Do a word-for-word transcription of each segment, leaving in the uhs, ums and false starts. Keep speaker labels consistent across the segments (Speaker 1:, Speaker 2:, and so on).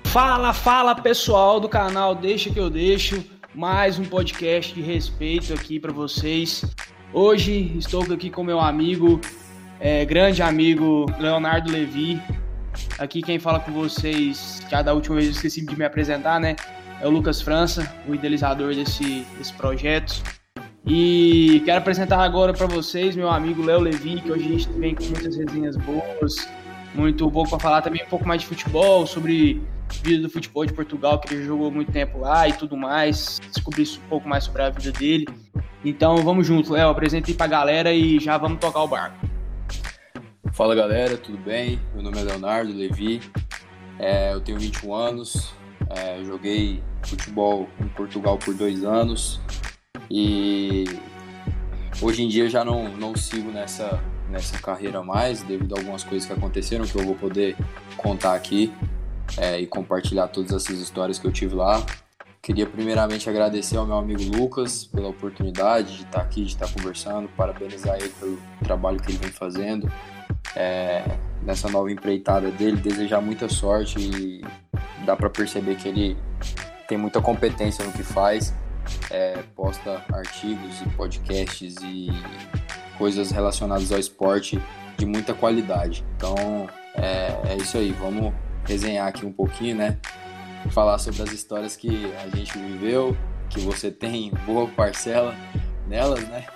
Speaker 1: Fala, fala pessoal do canal Deixa Que Eu Deixo, mais um podcast de respeito aqui para vocês. Hoje estou aqui com meu amigo, é, grande amigo Leonardo Levi. Aqui quem fala com vocês, já da última vez eu esqueci de me apresentar, né? É o Lucas França, o idealizador desse, desse projeto. E quero apresentar agora para vocês meu amigo Léo Levi, que hoje a gente vem com muitas resenhas boas, muito pouco para falar também um pouco mais de futebol, sobre vida do futebol de Portugal, que ele jogou muito tempo lá e tudo mais, descobrir um pouco mais sobre a vida dele. Então vamos junto, Léo, apresenta aí pra galera e já vamos tocar o barco.
Speaker 2: Fala galera, tudo bem? Meu nome é Leonardo Levi, é, eu tenho vinte e um anos, é, joguei futebol em Portugal por dois anos e hoje em dia eu já não, não sigo nessa, nessa carreira mais, devido a algumas coisas que aconteceram que eu vou poder contar aqui. É, e compartilhar todas essas histórias que eu tive lá. Queria primeiramente agradecer ao meu amigo Lucas pela oportunidade de estar aqui, de estar conversando, parabenizar ele pelo trabalho que ele vem fazendo é, nessa nova empreitada dele, desejar muita sorte e dá para perceber que ele tem muita competência no que faz, é, posta artigos e podcasts e coisas relacionadas ao esporte de muita qualidade. Então é, é isso aí, vamos resenhar aqui um pouquinho, né? Falar sobre as histórias que a gente viveu, que você tem boa parcela nelas, né?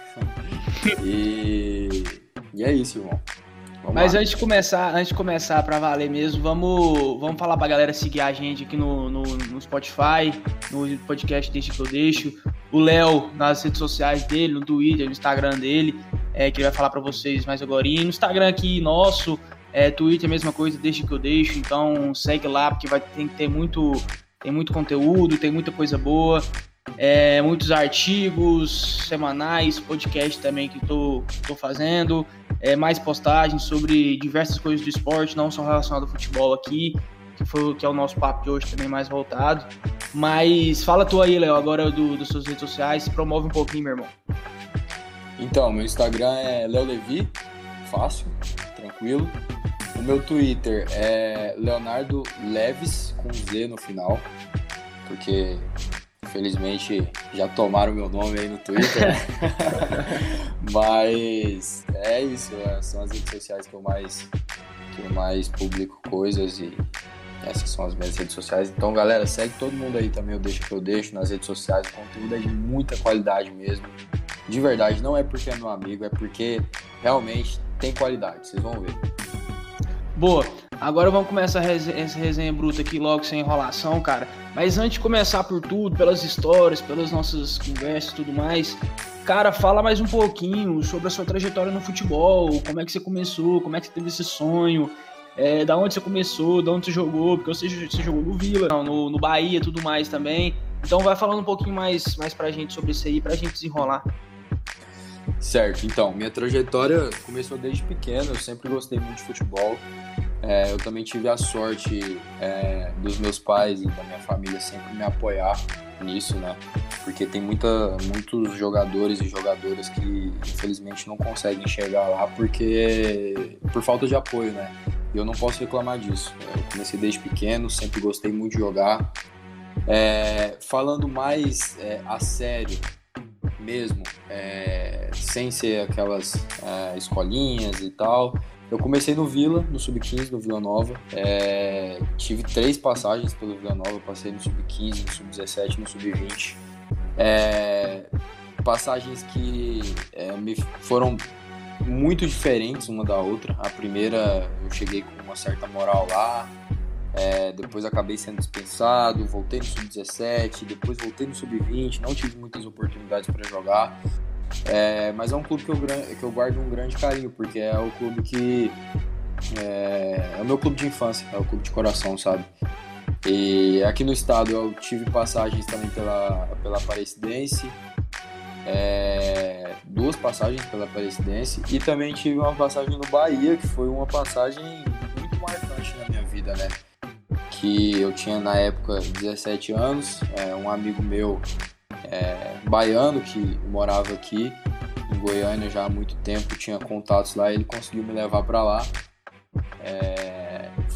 Speaker 2: E, e é isso, irmão. Vamos
Speaker 1: Mas
Speaker 2: lá.
Speaker 1: antes de começar, antes de começar pra valer mesmo, vamos, vamos falar pra galera seguir a gente aqui no, no, no Spotify, no podcast Deixa Que Eu Deixo. O Léo nas redes sociais dele, no Twitter, no Instagram dele, é, que ele vai falar pra vocês mais agora. E no Instagram aqui nosso, É, Twitter, a mesma coisa, Deixa Que Eu Deixo, então segue lá, porque vai ter que ter muito, tem muito conteúdo, tem muita coisa boa, é, muitos artigos semanais, podcast também que tô, tô fazendo, é, mais postagens sobre diversas coisas do esporte, não só relacionado ao futebol aqui, que, foi, que é o nosso papo de hoje também mais voltado. Mas fala tu aí, Léo, agora do, das suas redes sociais, promove um pouquinho, meu irmão.
Speaker 2: Então, meu Instagram é Léo Levi, fácil, tranquilo. O meu Twitter é Leonardo Leves, com Z no final, porque infelizmente já tomaram meu nome aí no Twitter, né? Mas é isso, é, são as redes sociais que eu mais, que eu mais publico coisas e essas são as minhas redes sociais. Então galera, segue todo mundo aí também, eu Deixo Que Eu Deixo nas redes sociais, o conteúdo é de muita qualidade mesmo, de verdade, não é porque é meu amigo, é porque realmente tem qualidade, vocês vão ver.
Speaker 1: Boa, agora vamos começar essa resenha bruta aqui logo, sem enrolação, cara. Mas antes de começar por tudo, pelas histórias, pelas nossas conversas e tudo mais, cara, fala mais um pouquinho sobre a sua trajetória no futebol, como é que você começou, como é que você teve esse sonho, é, da onde você começou, da onde você jogou, porque você, você jogou no Vila, não, no, no Bahia e tudo mais também. Então vai falando um pouquinho mais, mais pra gente sobre isso aí, pra gente desenrolar.
Speaker 2: Certo, então, minha trajetória começou desde pequeno, eu sempre gostei muito de futebol. É, eu também tive a sorte é, dos meus pais e da minha família sempre me apoiar nisso, né? Porque tem muita, muitos jogadores e jogadoras que infelizmente não conseguem chegar lá porque por falta de apoio, né? E eu não posso reclamar disso. Eu comecei desde pequeno, sempre gostei muito de jogar. É, falando mais é, a sério mesmo, é, sem ser aquelas é, escolinhas e tal, eu comecei no Vila, no sub quinze, no Vila Nova. É, tive três passagens pelo Vila Nova, eu passei no sub quinze, no sub dezessete, no sub vinte. É, passagens que é, me foram muito diferentes uma da outra. A primeira eu cheguei com uma certa moral lá, é, depois acabei sendo dispensado, voltei no sub dezessete, depois voltei no sub vinte, não tive muitas oportunidades para jogar. É, mas é um clube que eu, que eu guardo um grande carinho, porque é o clube que é, é o meu clube de infância, é o clube de coração, sabe? E aqui no estado eu tive passagens também pela, pela Aparecidense, é, duas passagens pela Aparecidense, e também tive uma passagem no Bahia, que foi uma passagem muito marcante na minha vida, né? Que eu tinha na época dezessete anos, é, um amigo meu É, baiano que morava aqui em Goiânia já há muito tempo, tinha contatos lá, ele conseguiu me levar para lá. É,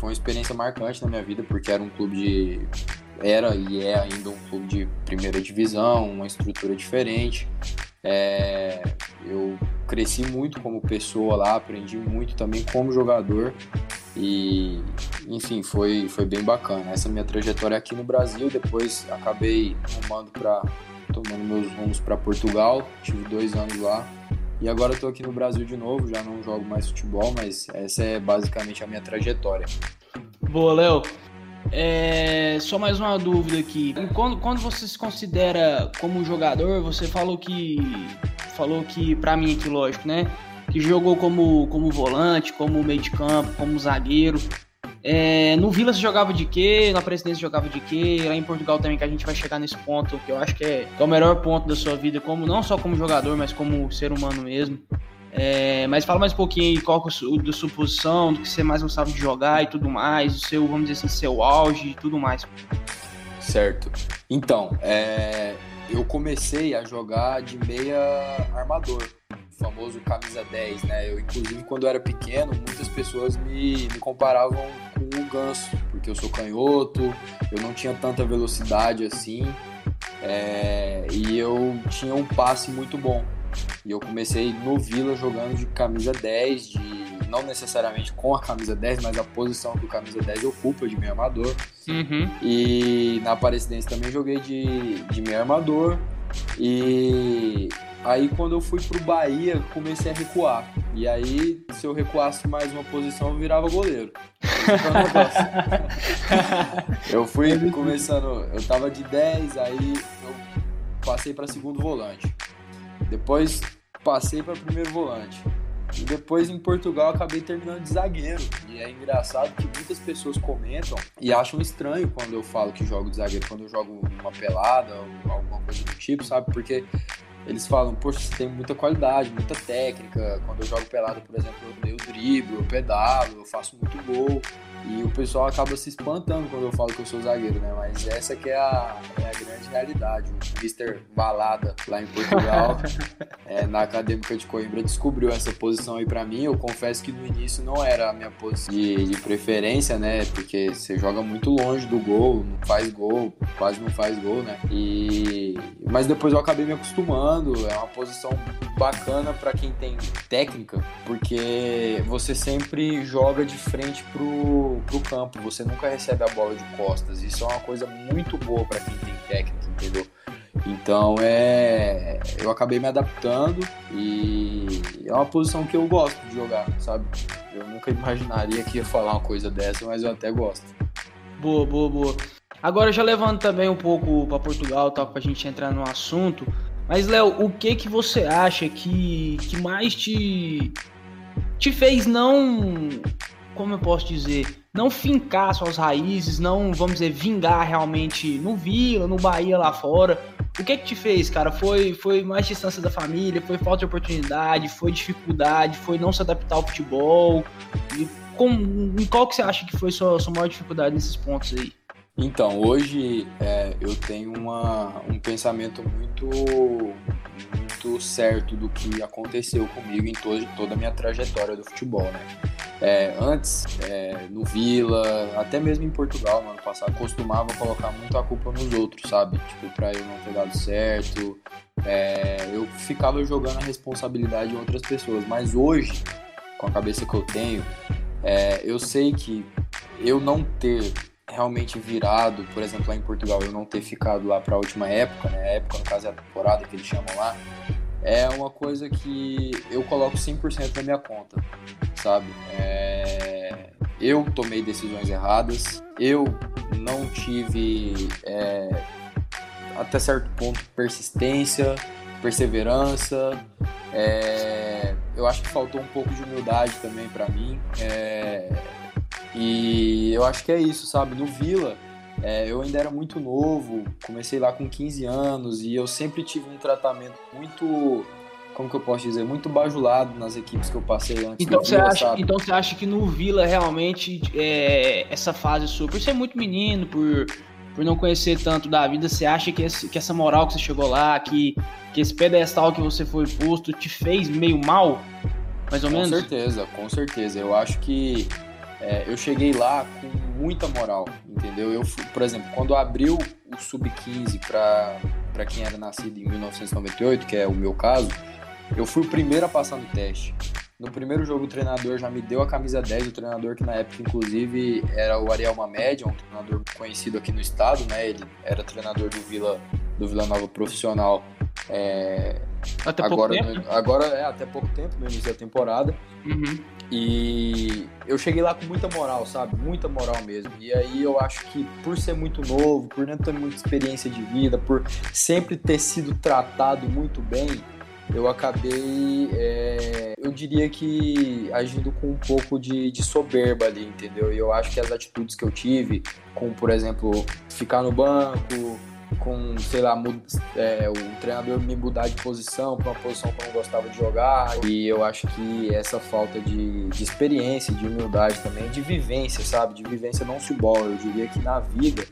Speaker 2: foi uma experiência marcante na minha vida, porque era um clube de... Era e é ainda um clube de primeira divisão, uma estrutura diferente. É, eu cresci muito como pessoa lá, aprendi muito também como jogador e, enfim, foi, foi bem bacana. Essa minha trajetória aqui no Brasil, depois acabei rumando pra, tomando meus rumos para Portugal, tive dois anos lá e agora estou aqui no Brasil de novo, já não jogo mais futebol, mas essa é basicamente a minha trajetória.
Speaker 1: Boa, Léo. É, só mais uma dúvida aqui. Quando, quando você se considera como jogador, você falou que, falou que pra mim aqui, lógico, né? Que jogou como, como volante, como meio de campo, como zagueiro. É, no Vila você jogava de quê? Na Presidência jogava de quê? Lá em Portugal também, que a gente vai chegar nesse ponto, que eu acho que é, que é o melhor ponto da sua vida, como, não só como jogador, mas como ser humano mesmo. É, mas fala mais um pouquinho aí qual que é da sua posição, do que você mais gostava de jogar e tudo mais, o seu, vamos dizer assim, seu auge e tudo mais.
Speaker 2: Certo. Então, é, eu comecei a jogar de meia armador, o famoso camisa dez, né? Eu, inclusive, quando eu era pequeno, muitas pessoas me, me comparavam com o Ganso, porque eu sou canhoto, eu não tinha tanta velocidade assim, é, e eu tinha um passe muito bom. E eu comecei no Vila jogando de camisa dez, de, não necessariamente com a camisa dez, mas a posição que o camisa dez ocupa, de meio armador.
Speaker 1: Uhum.
Speaker 2: E na Aparecidense também joguei de, de meio armador. E aí quando eu fui pro Bahia, comecei a recuar. E aí, se eu recuasse mais uma posição, eu virava goleiro. Eu fui começando, eu tava de dez, aí eu passei para segundo volante. Depois passei para primeiro volante. E depois em Portugal acabei terminando de zagueiro. E é engraçado que muitas pessoas comentam e acham estranho quando eu falo que jogo de zagueiro, quando eu jogo uma pelada ou alguma coisa do tipo, sabe? Porque eles falam, poxa, você tem muita qualidade, muita técnica. Quando eu jogo pelada, por exemplo, eu dei o drible, eu pedalo, eu faço muito gol. E o pessoal acaba se espantando quando eu falo que eu sou zagueiro, né? Mas essa que é a, é a grande realidade. O mister Balada, lá em Portugal, é, na Acadêmica de Coimbra, descobriu essa posição aí pra mim. Eu confesso que no início não era a minha posição de, de preferência, né? Porque você joga muito longe do gol, não faz gol, quase não faz gol, né? E... Mas depois eu acabei me acostumando. É uma posição bacana pra quem tem técnica, porque você sempre joga de frente pro pro campo, você nunca recebe a bola de costas. Isso é uma coisa muito boa para quem tem técnica, entendeu? Então é, eu acabei me adaptando e é uma posição que eu gosto de jogar, sabe? Eu nunca imaginaria que ia falar uma coisa dessa, mas eu até gosto.
Speaker 1: Boa, boa, boa. Agora já levando também um pouco para Portugal, tá, pra gente entrar no assunto. Mas Léo, o que que você acha que, que mais te te fez não, como eu posso dizer, não fincar suas raízes, não, vamos dizer, vingar realmente no Vila, no Bahia lá fora? O que que te fez, cara? Foi, foi mais distância da família, foi falta de oportunidade, foi dificuldade, foi não se adaptar ao futebol? E com, em qual que você acha que foi sua, sua maior dificuldade nesses pontos aí?
Speaker 2: Então, hoje é, eu tenho uma, um pensamento muito, muito certo do que aconteceu comigo em todo, toda a minha trajetória do futebol, né? É, antes, é, no Vila, até mesmo em Portugal, no ano passado, costumava colocar muito a culpa nos outros, sabe? Tipo, pra eu não ter dado certo, é, eu ficava jogando a responsabilidade em outras pessoas. Mas hoje, com a cabeça que eu tenho, é, eu sei que eu não ter realmente virado, por exemplo, lá em Portugal, eu não ter ficado lá para a última época, né? A época, no caso, é a temporada que eles chamam lá, é uma coisa que eu coloco cem por cento na minha conta, sabe? É... Eu tomei decisões erradas, eu não tive, é... até certo ponto, persistência, perseverança, é... eu acho que faltou um pouco de humildade também para mim, é... E eu acho que é isso, sabe? No Vila, é, eu ainda era muito novo, comecei lá com quinze anos e eu sempre tive um tratamento muito, como que eu posso dizer, muito bajulado nas equipes que eu passei antes.
Speaker 1: Então,
Speaker 2: do
Speaker 1: você,
Speaker 2: Vila,
Speaker 1: acha,
Speaker 2: sabe?
Speaker 1: então você acha que no Vila realmente é, essa fase sua, por ser muito menino, por, por não conhecer tanto da vida, você acha que, esse, que essa moral que você chegou lá, que, que esse pedestal que você foi posto te fez meio mal? Mais ou
Speaker 2: com
Speaker 1: menos?
Speaker 2: Com certeza, com certeza. Eu acho que é, eu cheguei lá com muita moral, entendeu? Eu, por exemplo, quando abriu o sub quinze para quem era nascido em mil novecentos e noventa e oito, que é o meu caso, eu fui o primeiro a passar no teste. No primeiro jogo o treinador já me deu a camisa dez, o treinador que na época inclusive era o Ariel Mamed, um treinador conhecido aqui no estado, né? Ele era treinador do Vila, do Vila Nova Profissional. É,
Speaker 1: até
Speaker 2: agora,
Speaker 1: pouco tempo?
Speaker 2: Agora é até pouco tempo, no início da temporada.
Speaker 1: Uhum.
Speaker 2: E eu cheguei lá com muita moral, sabe? Muita moral mesmo. E aí eu acho que por ser muito novo, por não ter muita experiência de vida, por sempre ter sido tratado muito bem, eu acabei, é, eu diria que agindo com um pouco de, de soberba ali, entendeu? E eu acho que as atitudes que eu tive, como por exemplo, ficar no banco, com, sei lá, é, o treinador me mudar de posição para uma posição que eu não gostava de jogar, e eu acho que essa falta de, de experiência, de humildade também, de vivência, sabe? De vivência não futebol, eu diria que na vida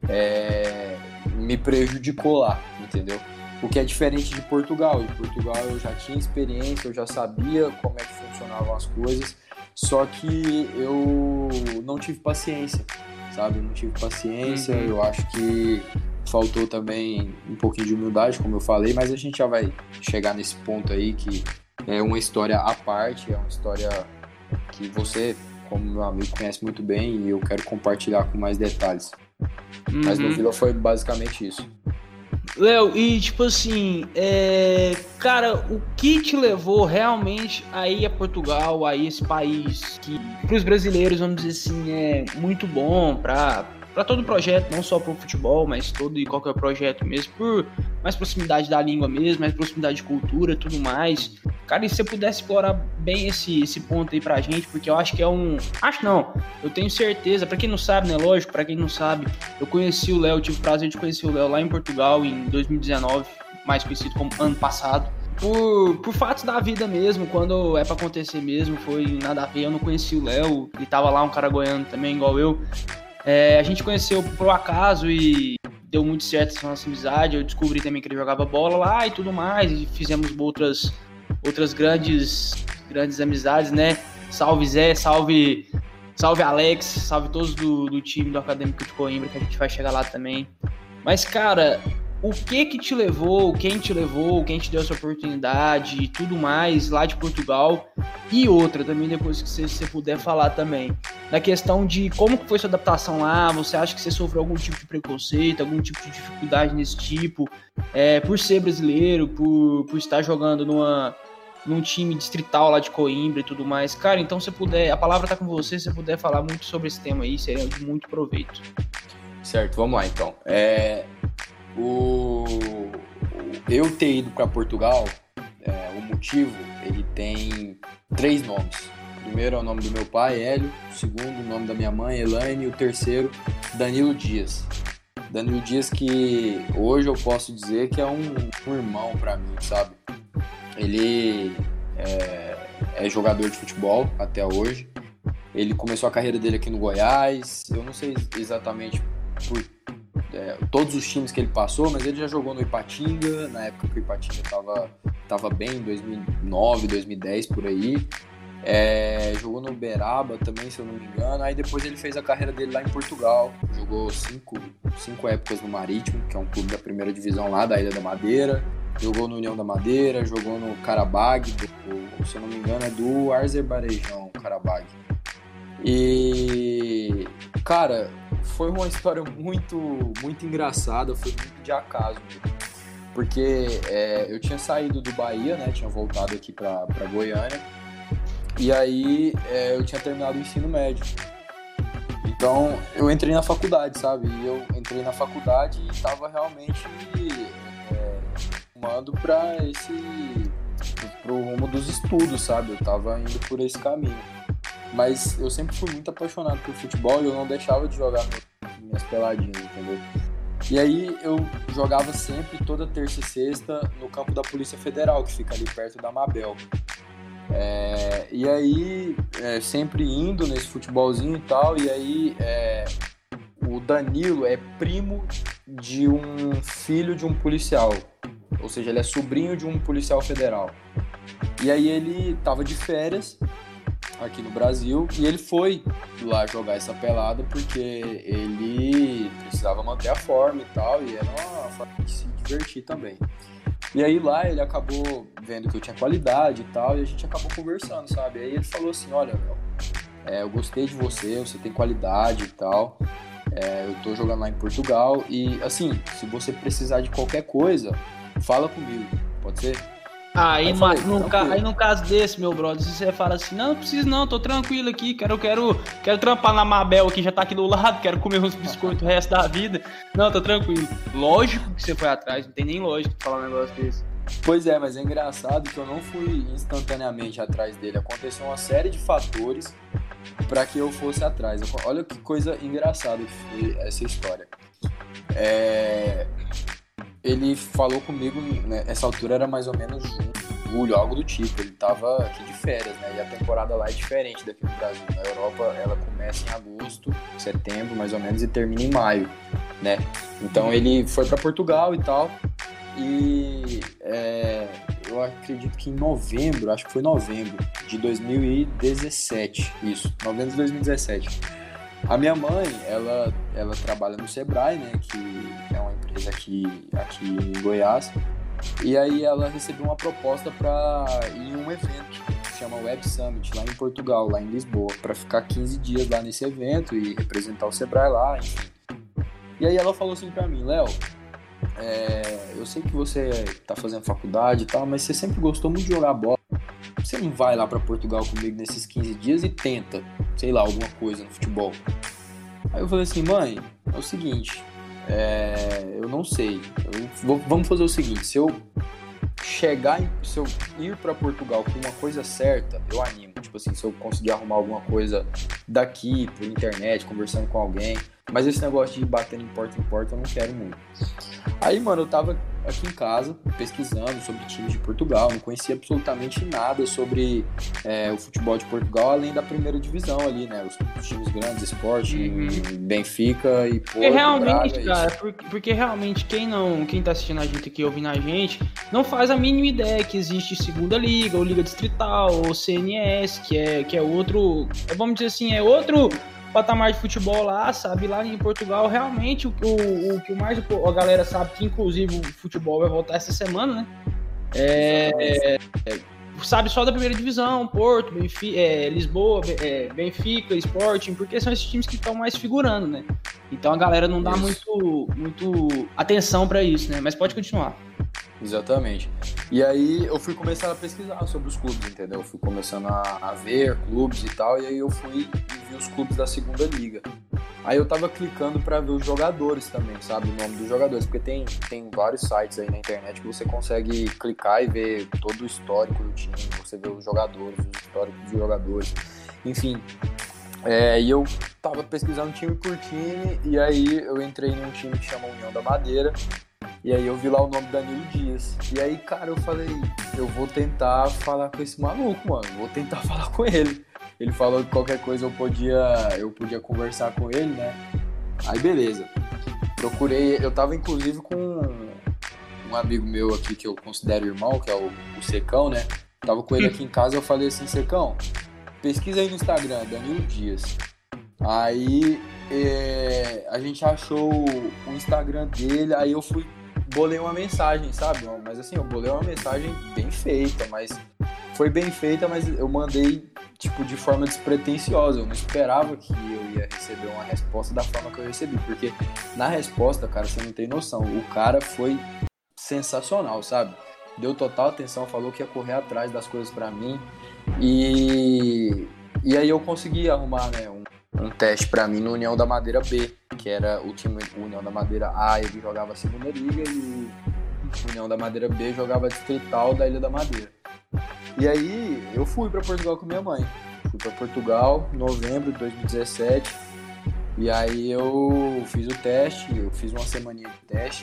Speaker 2: é, me prejudicou lá, entendeu? O que é diferente de Portugal. Em Portugal eu já tinha experiência, eu já sabia como é que funcionavam as coisas, só que eu não tive paciência, sabe? Eu não tive paciência,
Speaker 1: Uhum.
Speaker 2: Eu acho que faltou também um pouquinho de humildade, como eu falei, mas a gente já vai chegar nesse ponto aí, que é uma história à parte, é uma história que você, como meu amigo, conhece muito bem e eu quero compartilhar com mais detalhes.
Speaker 1: Uhum.
Speaker 2: Mas no Vila foi basicamente isso.
Speaker 1: Léo, e tipo assim, é... cara, o que te levou realmente a ir a Portugal, a esse país que para os brasileiros, vamos dizer assim, é muito bom para para todo projeto, não só para o futebol, mas todo e qualquer projeto mesmo, por mais proximidade da língua mesmo, mais proximidade de cultura, tudo mais. Cara, e se você pudesse explorar bem esse, esse ponto aí pra gente, porque eu acho que é um... Acho não, eu tenho certeza, pra quem não sabe, né, lógico, pra quem não sabe, eu conheci o Léo, tive o prazer de conhecer o Léo lá em Portugal em dois mil e dezenove, mais conhecido como ano passado. Por, por fatos da vida mesmo, quando é pra acontecer mesmo, foi nada a ver, eu não conheci o Léo, ele tava lá, um cara goiano também, igual eu. É, a gente conheceu por acaso e deu muito certo essa nossa amizade. Eu descobri também que ele jogava bola lá e tudo mais, e fizemos outras, outras grandes, grandes amizades, né? Salve Zé, salve, salve Alex, salve todos do, do time do Acadêmico de Coimbra, que a gente vai chegar lá também. Mas, cara, o que que te levou, quem te levou, quem te deu essa oportunidade e tudo mais lá de Portugal? E outra também, depois que você, você puder falar também, na questão de como que foi sua adaptação lá, você acha que você sofreu algum tipo de preconceito, algum tipo de dificuldade nesse tipo, é, por ser brasileiro, por, por estar jogando numa, num time distrital lá de Coimbra e tudo mais? Cara, então se puder, a palavra tá com você, se você puder falar muito sobre esse tema aí, seria de muito proveito.
Speaker 2: Certo, vamos lá então. É, o, eu ter ido para Portugal, é, o motivo, ele tem três nomes. O primeiro é o nome do meu pai, Hélio. O segundo, o nome da minha mãe, Elaine. E o terceiro, Danilo Dias. Danilo Dias, que hoje eu posso dizer que é um, um irmão para mim, sabe? Ele é, é jogador de futebol até hoje. Ele começou a carreira dele aqui no Goiás. Eu não sei exatamente por é, todos os times que ele passou, mas ele já jogou no Ipatinga, na época que o Ipatinga estava tava bem, em dois mil e nove, dois mil e dez, por aí. É, jogou no Uberaba também, se eu não me engano. Aí depois ele fez a carreira dele lá em Portugal. Jogou cinco, cinco épocas no Marítimo, que é um clube da primeira divisão lá da Ilha da Madeira. Jogou no União da Madeira, jogou no Karabag, do, se eu não me engano é do Azerbaijão, Karabag. E, cara, foi uma história muito, muito engraçada, foi muito de acaso, porque é, eu tinha saído do Bahia, né, tinha voltado aqui pra, pra Goiânia, e aí é, eu tinha terminado o ensino médio. Então eu entrei na faculdade, sabe? E eu entrei na faculdade e estava realmente é, rumando para esse, pro rumo dos estudos, sabe? Eu estava indo por esse caminho. Mas eu sempre fui muito apaixonado por futebol e eu não deixava de jogar minhas peladinhas, entendeu? E aí eu jogava sempre, toda terça e sexta, no campo da Polícia Federal, que fica ali perto da Mabel. É, e aí, é, sempre indo nesse futebolzinho e tal, e aí é, o Danilo é primo de um filho de um policial, ou seja, ele é sobrinho de um policial federal. E aí ele tava de férias aqui no Brasil, e ele foi lá jogar essa pelada porque ele precisava manter a forma e tal, e era uma forma de se divertir também. E aí lá ele acabou vendo que eu tinha qualidade e tal, e a gente acabou conversando, sabe? Aí ele falou assim, olha, meu, é, eu gostei de você, você tem qualidade e tal, é, eu tô jogando lá em Portugal, e assim, se você precisar de qualquer coisa, fala comigo, pode ser?
Speaker 1: Aí,
Speaker 2: Aí,
Speaker 1: no,
Speaker 2: falei,
Speaker 1: no, ca- aí no caso desse, meu brother, se você fala assim, não, não preciso não, tô tranquilo aqui, quero, quero, quero trampar na Mabel aqui, já tá aqui do lado, quero comer uns biscoitos o resto da vida. Não, tô tranquilo. Lógico que você foi atrás, não tem nem lógica de falar um negócio desse.
Speaker 2: Pois é, mas é engraçado que eu não fui instantaneamente atrás dele. Aconteceu uma série de fatores para que eu fosse atrás. Olha que coisa engraçada que foi essa história. É... Ele falou comigo, né, essa altura era mais ou menos julho, algo do tipo. Ele tava aqui de férias, né? E a temporada lá é diferente daqui no Brasil. Na Europa, ela começa em agosto, setembro, mais ou menos, e termina em maio, né? Então ele foi para Portugal e tal. E é, eu acredito que em novembro, acho que foi novembro de dois mil e dezessete, isso, novembro de dois mil e dezessete. A minha mãe, ela, ela trabalha no Sebrae, né, que é uma empresa aqui, aqui em Goiás, e aí ela recebeu uma proposta para ir em um evento que chama Web Summit, lá em Portugal, lá em Lisboa, para ficar quinze dias lá nesse evento e representar o Sebrae lá, enfim. E aí ela falou assim para mim, Léo, É, eu sei que você tá fazendo faculdade e tal, mas você sempre gostou muito de jogar bola. Você não vai lá pra Portugal comigo nesses quinze dias e tenta, sei lá, alguma coisa no futebol? Aí eu falei assim, mãe, é o seguinte, é, eu não sei, eu vou, vamos fazer o seguinte, se eu chegar, em, se eu ir pra Portugal com uma coisa certa, eu animo. Tipo assim, se eu conseguir arrumar alguma coisa daqui, por internet, conversando com alguém. Mas esse negócio de ir batendo em porta em porta, eu não quero muito. Aí, mano, eu tava aqui em casa, pesquisando sobre times de Portugal, não conhecia absolutamente nada sobre é, o futebol de Portugal, além da primeira divisão ali, né? Os, os times grandes, Sport, uhum. Benfica e Porto,
Speaker 1: porque realmente,
Speaker 2: Braga,
Speaker 1: cara, porque, porque realmente quem não, quem tá assistindo a gente aqui, ouvindo a gente, não faz a mínima ideia que existe segunda liga, ou liga distrital, ou C N S, que é, que é outro, vamos dizer assim, é outro patamar de futebol lá, sabe? Lá em Portugal, realmente, o, o, o que mais a galera sabe, que inclusive o futebol vai voltar essa semana, né? É, é, sabe só da primeira divisão, Porto, Benfica, é, Lisboa, é, Benfica, Sporting, porque são esses times que estão mais figurando, né? Então a galera não dá muito, muito atenção pra isso, né? Mas pode continuar.
Speaker 2: Exatamente. E aí eu fui começar a pesquisar sobre os clubes, entendeu? Eu fui começando a, a ver clubes e tal, e aí eu fui e vi os clubes da segunda liga. Aí eu tava clicando pra ver os jogadores também, sabe? O nome dos jogadores, porque tem, tem vários sites aí na internet que você consegue clicar e ver todo o histórico do time, você vê os jogadores, os históricos dos jogadores, enfim. É, e eu tava pesquisando time por time, e aí eu entrei num time que chama União da Madeira. E aí eu vi lá o nome Danilo Dias. E aí, cara, eu falei, eu vou tentar falar com esse maluco, mano. Vou tentar falar com ele. Ele falou que qualquer coisa eu podia, eu podia conversar com ele, né? Aí, beleza. Procurei, eu tava inclusive com um amigo meu aqui que eu considero irmão, que é o, o Secão, né? Tava com ele aqui em casa, eu falei assim, Secão, pesquisa aí no Instagram, Danilo Dias. Aí é, a gente achou o Instagram dele, aí eu fui bolei uma mensagem, sabe? Mas assim, eu bolei uma mensagem bem feita, mas foi bem feita, mas eu mandei tipo de forma despretensiosa. Eu não esperava que eu ia receber uma resposta da forma que eu recebi, porque na resposta, cara, você não tem noção. O cara foi sensacional, sabe? Deu total atenção, falou que ia correr atrás das coisas pra mim e e aí eu consegui arrumar, né, um um teste pra mim no União da Madeira B, que era o time União da Madeira A, ele jogava a segunda liga, e o União da Madeira B jogava a distrital da Ilha da Madeira. E aí eu fui pra Portugal com minha mãe. Fui pra Portugal em novembro de dois mil e dezessete, e aí eu fiz o teste, eu fiz uma semaninha de teste,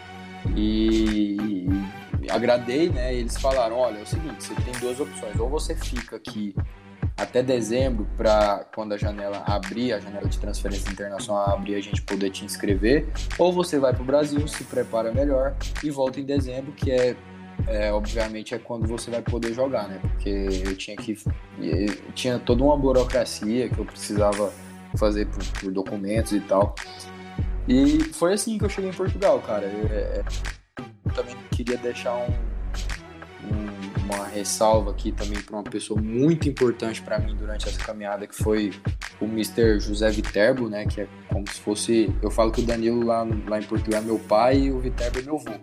Speaker 2: e agradei, né, eles falaram, olha, é o seguinte, você tem duas opções, ou você fica aqui até dezembro, para quando a janela abrir, a janela de transferência internacional abrir, a gente poder te inscrever, ou você vai para o Brasil, se prepara melhor e volta em dezembro, que é é, obviamente, é quando você vai poder jogar, né? Porque eu tinha que... Eu tinha toda uma burocracia que eu precisava fazer por, por documentos e tal. E foi assim que eu cheguei em Portugal, cara. Eu, eu também queria deixar um, um, uma ressalva aqui também para uma pessoa muito importante para mim durante essa caminhada, que foi o mister José Viterbo, né? Que é como se fosse... Eu falo que o Danilo lá, lá em Portugal é meu pai e o Viterbo é meu avô.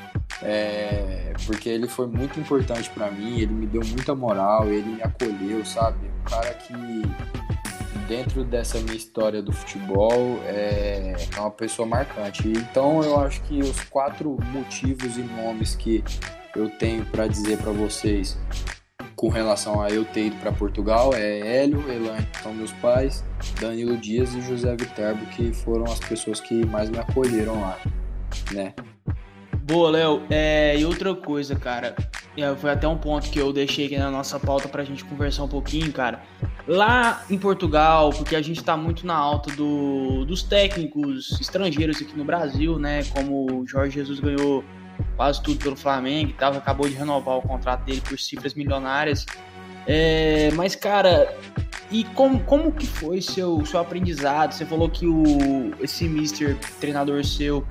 Speaker 2: É, porque ele foi muito importante para mim, ele me deu muita moral, ele me acolheu, sabe? Um cara que... dentro dessa minha história do futebol, é uma pessoa marcante. Então eu acho que os quatro motivos e nomes que eu tenho para dizer para vocês com relação a eu ter ido para Portugal é Hélio, Elaine, que são meus pais, Danilo Dias e José Viterbo, que foram as pessoas que mais me acolheram lá, né?
Speaker 1: Boa, Léo. É, e outra coisa, cara, foi até um ponto que eu deixei aqui na nossa pauta pra gente conversar um pouquinho, cara. Lá em Portugal, porque a gente tá muito na alta do, dos técnicos estrangeiros aqui no Brasil, né? Como o Jorge Jesus ganhou quase tudo pelo Flamengo e tal, acabou de renovar o contrato dele por cifras milionárias. É, mas, cara, e como, como que foi seu, seu aprendizado? Você falou que o, esse mister treinador seu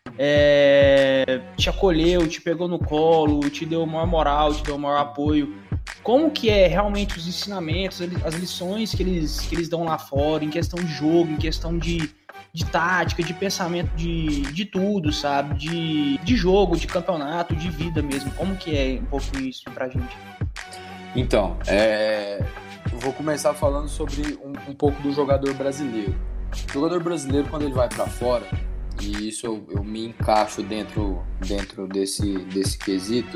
Speaker 1: é, te acolheu, te pegou no colo, te deu maior moral, te deu maior apoio. Como que é realmente os ensinamentos, as lições que eles, que eles dão lá fora, em questão de jogo, em questão de, de tática, de pensamento, de, de tudo, sabe? De, de jogo, de campeonato, de vida mesmo. Como que é um pouquinho isso pra gente?
Speaker 2: Então, é, eu vou começar falando sobre um, um pouco do jogador brasileiro. O jogador brasileiro, quando ele vai pra fora, e isso eu, eu me encaixo dentro, dentro desse, desse quesito,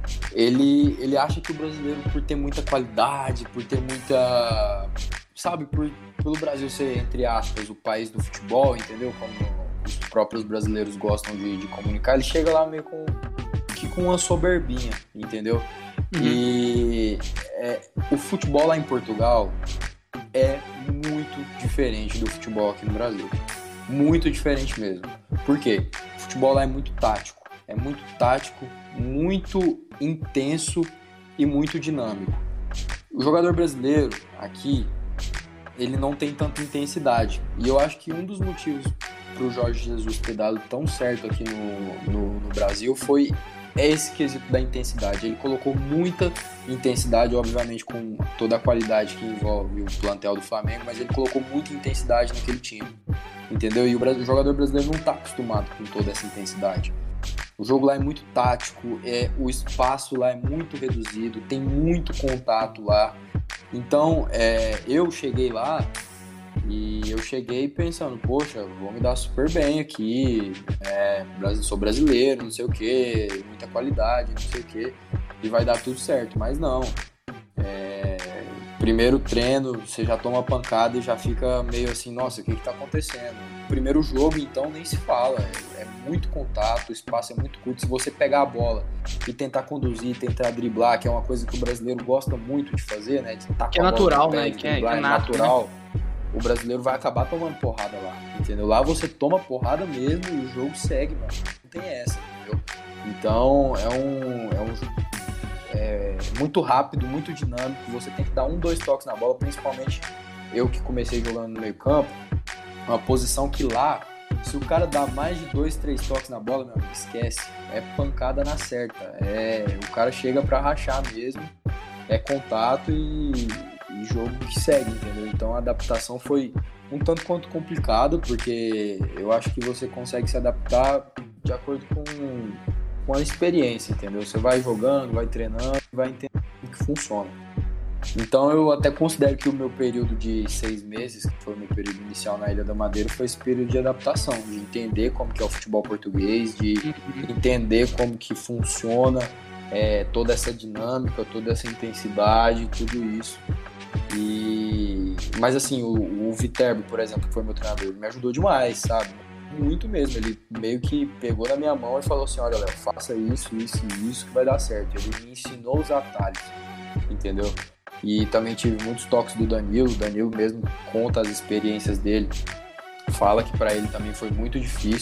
Speaker 2: ele, ele acha que o brasileiro, por ter muita qualidade, por ter muita... Sabe, por, pelo Brasil ser, entre aspas, o país do futebol, entendeu? Como os próprios brasileiros gostam de, de comunicar, ele chega lá meio com, que com uma soberbinha, entendeu? Uhum. E é, o futebol lá em Portugal é muito diferente do futebol aqui no Brasil. Muito diferente mesmo. Por quê? O futebol lá é muito tático. É muito tático, muito intenso e muito dinâmico. O jogador brasileiro aqui, ele não tem tanta intensidade. E eu acho que um dos motivos para o Jorge Jesus ter dado tão certo aqui no, no, no Brasil foi esse quesito da intensidade. Ele colocou muita intensidade, obviamente com toda a qualidade que envolve o plantel do Flamengo, mas ele colocou muita intensidade naquele time. Entendeu? E o, o jogador brasileiro não está acostumado com toda essa intensidade. O jogo lá é muito tático, é, o espaço lá é muito reduzido, tem muito contato lá. Então, é, eu cheguei lá e eu cheguei pensando, poxa, vou me dar super bem aqui, é, sou brasileiro, não sei o que, muita qualidade, não sei o que, e vai dar tudo certo. Mas não. É, primeiro treino, você já toma pancada e já fica meio assim, nossa, o que que tá acontecendo? Primeiro jogo, então, nem se fala, é, é muito contato, o espaço é muito curto. Se você pegar a bola e tentar conduzir, tentar driblar, que é uma coisa que o brasileiro gosta muito de fazer, né? De
Speaker 1: que é natural, pé, né? Que é,
Speaker 2: driblar,
Speaker 1: que é,
Speaker 2: é
Speaker 1: nato,
Speaker 2: natural.
Speaker 1: Né?
Speaker 2: O brasileiro vai acabar tomando porrada lá, entendeu? Lá você toma porrada mesmo e o jogo segue, mano. Não tem essa, entendeu? Então, é um... É um É muito rápido, muito dinâmico, você tem que dar um, dois toques na bola, principalmente eu que comecei jogando no meio campo, uma posição que lá, se o cara dá mais de dois, três toques na bola, meu amigo, esquece, é pancada na certa, é, o cara chega pra rachar mesmo, é contato e, e jogo que segue, entendeu? Então a adaptação foi um tanto quanto complicado, porque eu acho que você consegue se adaptar de acordo com... com a experiência, entendeu? Você vai jogando, vai treinando, vai entendendo que funciona. Então eu até considero que o meu período de seis meses, que foi o meu período inicial na Ilha da Madeira, foi esse período de adaptação, de entender como que é o futebol português, de entender como que funciona é, toda essa dinâmica, toda essa intensidade, tudo isso. E... Mas assim, o, o Viterbo, por exemplo, que foi meu treinador, ele me ajudou demais, sabe? Muito mesmo, ele meio que pegou na minha mão e falou assim, olha, Léo, faça isso, isso e isso que vai dar certo. Ele me ensinou os atalhos, entendeu? E também tive muitos toques do Danilo, o Danilo mesmo conta as experiências dele, fala que para ele também foi muito difícil,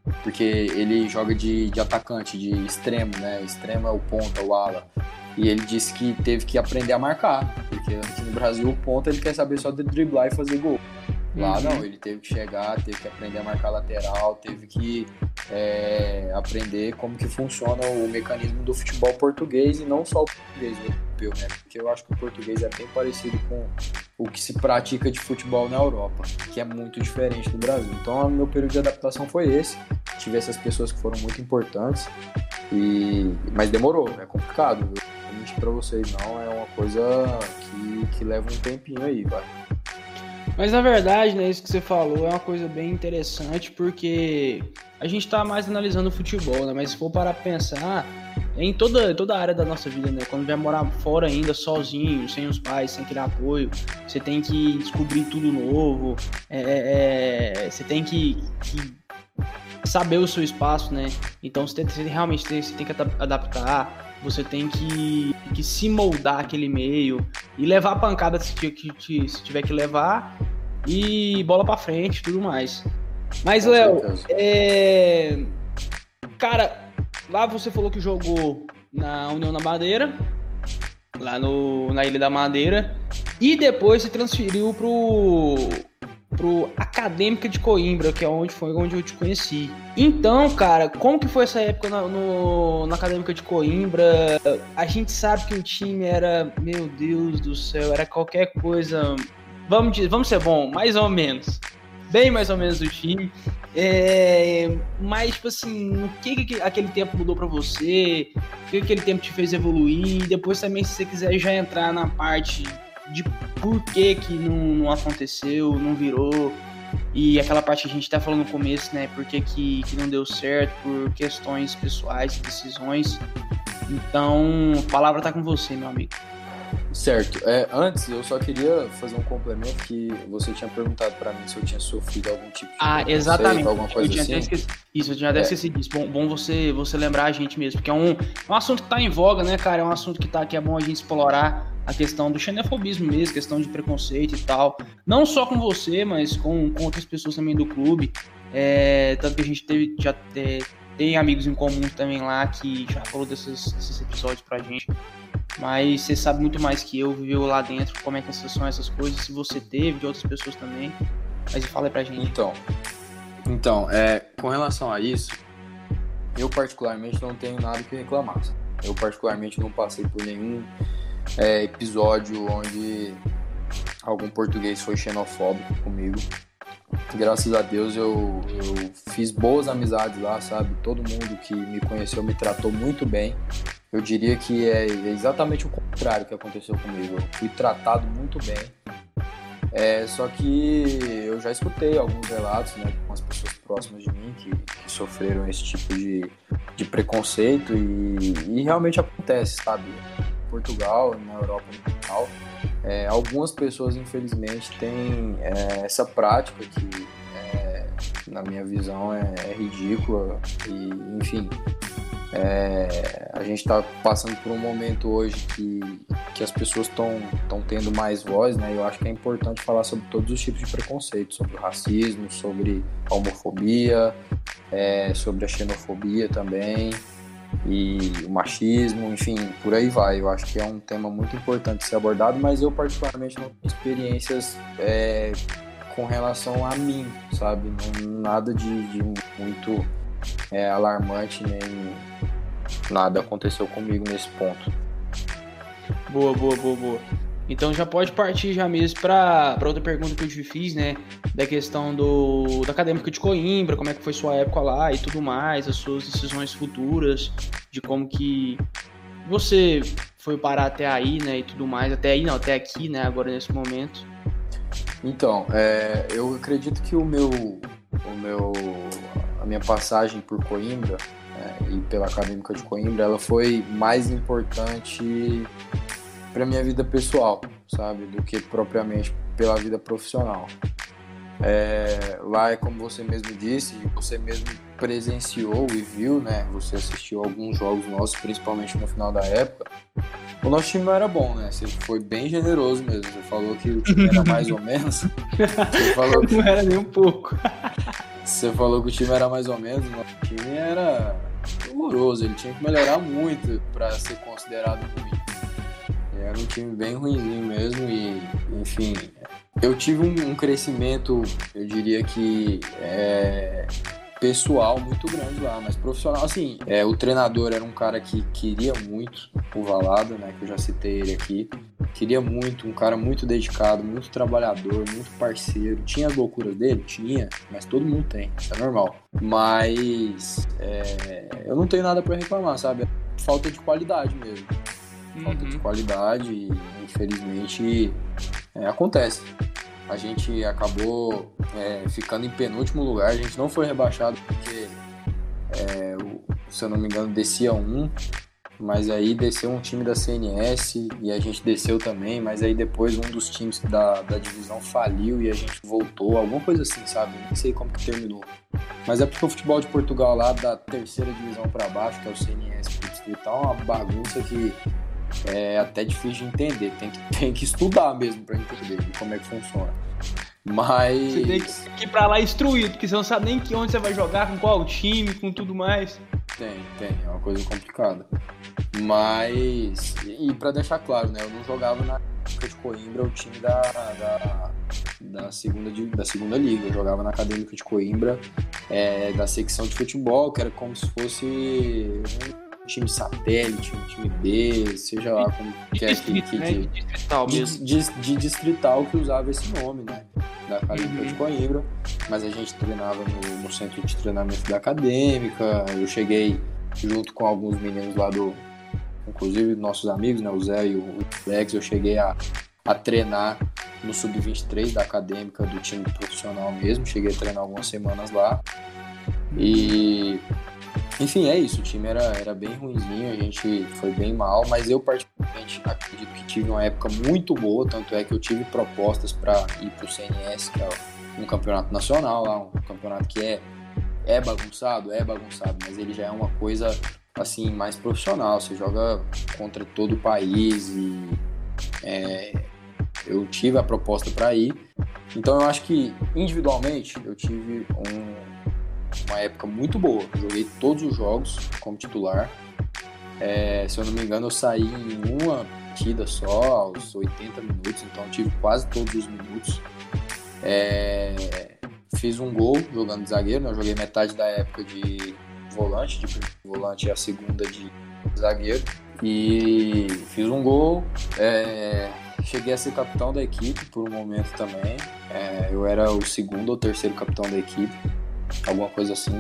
Speaker 2: porque ele joga de, de atacante, de extremo, né? Extremo é o ponta, o ala. E ele disse que teve que aprender a marcar, porque aqui no Brasil o ponta ele quer saber só de driblar e fazer gol. Lá uhum. não, ele teve que chegar, teve que aprender a marcar lateral, teve que é, aprender como que funciona o mecanismo do futebol português, e não só o português, o europeu, né? Porque eu acho que o português é bem parecido com o que se pratica de futebol na Europa, que é muito diferente do Brasil. Então o meu período de adaptação foi esse. Tive essas pessoas que foram muito importantes, e... mas demorou, é complicado. Eu vou mentir pra vocês, não, é uma coisa que, que leva um tempinho aí, vai.
Speaker 1: Mas na verdade, né, isso que você falou é uma coisa bem interessante, porque a gente tá mais analisando o futebol, né? Mas se for parar pra pensar, em toda, toda a área da nossa vida, né? Quando vai morar fora ainda, sozinho, sem os pais, sem aquele apoio, você tem que descobrir tudo novo, é, é, você tem que, que saber o seu espaço, né? Então você, tem, você realmente tem, você tem que adaptar, você tem que, que se moldar aquele meio e levar a pancada se, que, se tiver que levar, e bola pra frente e tudo mais. Mas, Léo, é... cara, lá você falou que jogou na União da Madeira, lá no, na Ilha da Madeira, e depois se transferiu pro, pro Acadêmica de Coimbra, que é onde foi onde eu te conheci. Então, cara, como que foi essa época na, no, na Acadêmica de Coimbra? A gente sabe que o time era, meu Deus do céu, era qualquer coisa, vamos, vamos ser bom, mais ou menos. Bem mais ou menos do time. É, mas, tipo assim, o que, que aquele tempo mudou pra você? O que, que aquele tempo te fez evoluir? E depois também, se você quiser já entrar na parte de por que que não, não aconteceu, não virou, e aquela parte que a gente tá falando no começo, né? Por que que, que não deu certo, por questões pessoais, decisões. Então, a palavra tá com você, meu amigo.
Speaker 2: Certo. É, antes, eu só queria fazer um complemento, que você tinha perguntado pra mim se eu tinha sofrido algum tipo de
Speaker 1: Ah, exatamente.
Speaker 2: alguma coisa
Speaker 1: eu tinha
Speaker 2: assim.
Speaker 1: Até esquecido. Isso, eu tinha até é. esquecido disso. Bom, bom você, você lembrar a gente mesmo, porque é um, é um assunto que tá em voga, né, cara? É um assunto que, tá, que é bom a gente explorar a questão do xenofobismo mesmo, questão de preconceito e tal. Não só com você, mas com, com outras pessoas também do clube. É, tanto que a gente teve, já é, tem amigos em comum também lá que já falou desses, desses episódios pra gente. Mas você sabe muito mais que eu, viveu lá dentro, como é que são essas coisas, se você teve, de outras pessoas também. Mas fala aí pra gente.
Speaker 2: Então, então é, com relação a isso, eu particularmente não tenho nada que reclamar. Eu particularmente não passei por nenhum é, episódio onde algum português foi xenofóbico comigo. Graças a Deus eu, eu fiz boas amizades lá, sabe? Todo mundo que me conheceu me tratou muito bem. Eu diria que é exatamente o contrário que aconteceu comigo. Eu fui tratado muito bem. É, só que eu já escutei alguns relatos, né, com as pessoas próximas de mim que, que sofreram esse tipo de, de preconceito, e, e realmente acontece, sabe? Em Portugal, na Europa no geral, é, algumas pessoas infelizmente têm é, essa prática que, é, na minha visão, é, é ridícula, e enfim. É, a gente está passando por um momento hoje que, que as pessoas estão tendo mais voz, né? Eu acho que é importante falar sobre todos os tipos de preconceito, sobre o racismo, sobre a homofobia, é, sobre a xenofobia também, e o machismo, enfim, por aí vai. Eu acho que é um tema muito importante de ser abordado, mas eu particularmente não tenho experiências é, com relação a mim, sabe? Não, nada de, de muito é, alarmante, nem nada aconteceu comigo nesse ponto.
Speaker 1: Boa, boa, boa, boa. Então já pode partir já mesmo para outra pergunta que eu te fiz, né? Da questão do, da Acadêmica de Coimbra, como é que foi sua época lá e tudo mais, as suas decisões futuras, de como que você foi parar até aí, né? E tudo mais, até aí não, até aqui, né? Agora nesse momento.
Speaker 2: Então, é, eu acredito que o meu, o meu, a minha passagem por Coimbra, é, e pela Acadêmica de Coimbra, ela foi mais importante para minha vida pessoal, sabe, do que propriamente pela vida profissional. É, lá é como você mesmo disse, você mesmo presenciou e viu, né? Você assistiu alguns jogos nossos, principalmente no final da época. O nosso time não era bom, né? Você foi bem generoso mesmo. Você falou que o time era mais ou menos. Você falou que...
Speaker 1: Não era nem um pouco.
Speaker 2: Você falou que o time era mais ou menos, mas o time era horroroso, ele tinha que melhorar muito para ser considerado ruim. Era um time bem ruimzinho mesmo e, enfim, eu tive um, um crescimento, eu diria que é, pessoal muito grande lá, mas profissional, assim, é, o treinador era um cara que queria muito o Valada, né, que eu já citei ele aqui, queria muito, um cara muito dedicado, muito trabalhador, muito parceiro, tinha as loucuras dele? Tinha, mas todo mundo tem, isso é normal, mas é, eu não tenho nada para reclamar, sabe, falta de qualidade mesmo. Falta de qualidade e, infelizmente, é, acontece. A gente acabou é, ficando em penúltimo lugar, a gente não foi rebaixado porque, é, o, se eu não me engano, descia um, mas aí desceu um time da C N S e a gente desceu também, mas aí depois um dos times da, da divisão faliu e a gente voltou, alguma coisa assim, sabe? Nem sei como que terminou. Mas é porque o futebol de Portugal lá, da terceira divisão para baixo, que é o C N S Distrital, é uma bagunça que é até difícil de entender, tem que, tem que estudar mesmo para entender como é que funciona. Mas...
Speaker 1: Você tem que ir pra lá instruído, porque você não sabe nem que onde você vai jogar, com qual time, com tudo mais.
Speaker 2: Tem, tem, é uma coisa complicada. Mas, e para deixar claro, né, eu não jogava na Acadêmica de Coimbra, o time da, da, da, segunda, da segunda liga, eu jogava na Acadêmica de Coimbra, é, da secção de futebol, que era como se fosse um time satélite, um time B, seja lá como que é que, que,
Speaker 1: né? de, distrital
Speaker 2: de,
Speaker 1: mesmo.
Speaker 2: De, de distrital que usava esse nome, né, da Acadêmica
Speaker 1: Uhum.
Speaker 2: de Coimbra, mas a gente treinava no, no centro de treinamento da Acadêmica, eu cheguei junto com alguns meninos lá do, inclusive nossos amigos, né, o Zé e o Alex, eu cheguei a, a treinar no sub vinte e três da Acadêmica, do time profissional mesmo, cheguei a treinar algumas semanas lá, e enfim, é isso, o time era, era bem ruinzinho, a gente foi bem mal, mas eu particularmente acredito que tive uma época muito boa, tanto é que eu tive propostas para ir para o C N S, que é um campeonato nacional lá, um campeonato que é, é bagunçado, é bagunçado, mas ele já é uma coisa assim, mais profissional, você joga contra todo o país e é, eu tive a proposta para ir, então eu acho que individualmente eu tive um uma época muito boa, eu joguei todos os jogos como titular, é, se eu não me engano eu saí em uma partida só, aos oitenta minutos, então eu tive quase todos os minutos, é, fiz um gol jogando de zagueiro, né? Eu joguei metade da época de volante, de volante e a segunda de zagueiro, e fiz um gol, é, cheguei a ser capitão da equipe por um momento também, é, eu era o segundo ou terceiro capitão da equipe, alguma coisa assim.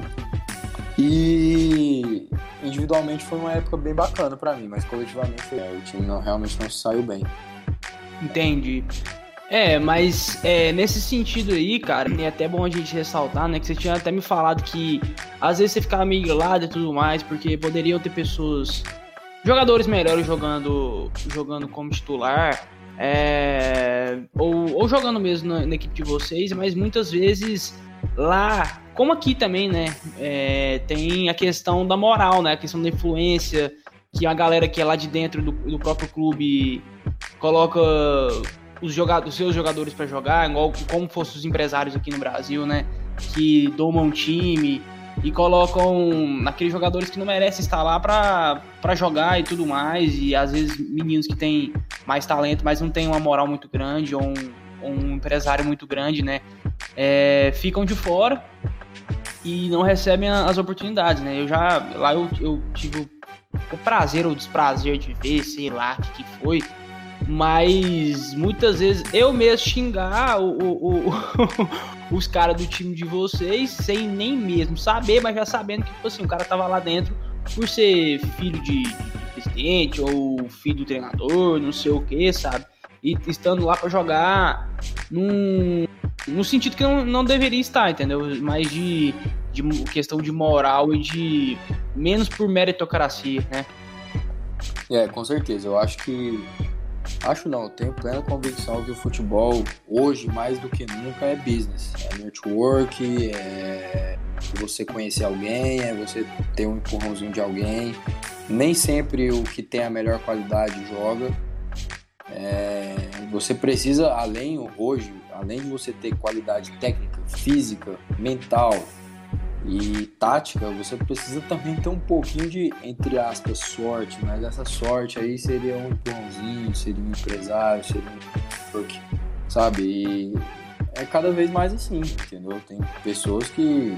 Speaker 2: E individualmente foi uma época bem bacana pra mim, mas coletivamente é, o time não, realmente não saiu bem.
Speaker 1: Entendi. É, mas é, nesse sentido aí, cara, é até bom a gente ressaltar, né, que você tinha até me falado que às vezes você ficava meio grilado e tudo mais, porque poderiam ter pessoas, jogadores melhores jogando, jogando como titular, é, ou, ou jogando mesmo na, na equipe de vocês, mas muitas vezes lá, como aqui também, né, é, tem a questão da moral, né, a questão da influência, que a galera que é lá de dentro do, do próprio clube coloca os, jogadores, os seus jogadores para jogar, igual como fossem os empresários aqui no Brasil, né, que domam um time e colocam aqueles jogadores que não merecem estar lá para jogar e tudo mais, e às vezes meninos que têm mais talento, mas não têm uma moral muito grande, ou um, ou um empresário muito grande, né, é, ficam de fora e não recebem as oportunidades, né? Eu já, lá eu, eu tive o, o prazer ou o desprazer de ver, sei lá o que, que foi, mas muitas vezes eu mesmo xingar o, o, o, os caras do time de vocês sem nem mesmo saber, mas já sabendo que, tipo assim, o cara tava lá dentro por ser filho de, de presidente ou filho do treinador, não sei o que, sabe? E estando lá pra jogar num, num sentido que não, não deveria estar, entendeu? Mais de, de questão de moral e de menos por meritocracia, né?
Speaker 2: É, com certeza. Eu acho que... Acho não, eu tenho plena convicção que o futebol, hoje, mais do que nunca, é business. É network, é você conhecer alguém, é você ter um empurrãozinho de alguém. Nem sempre o que tem a melhor qualidade joga. É, você precisa, além hoje, além de você ter qualidade técnica, física, mental e tática, você precisa também ter um pouquinho de, entre aspas, sorte, mas essa sorte aí seria um empurrãozinho, seria um empresário, seria um truque, sabe? E é cada vez mais assim, entendeu? Tem pessoas que,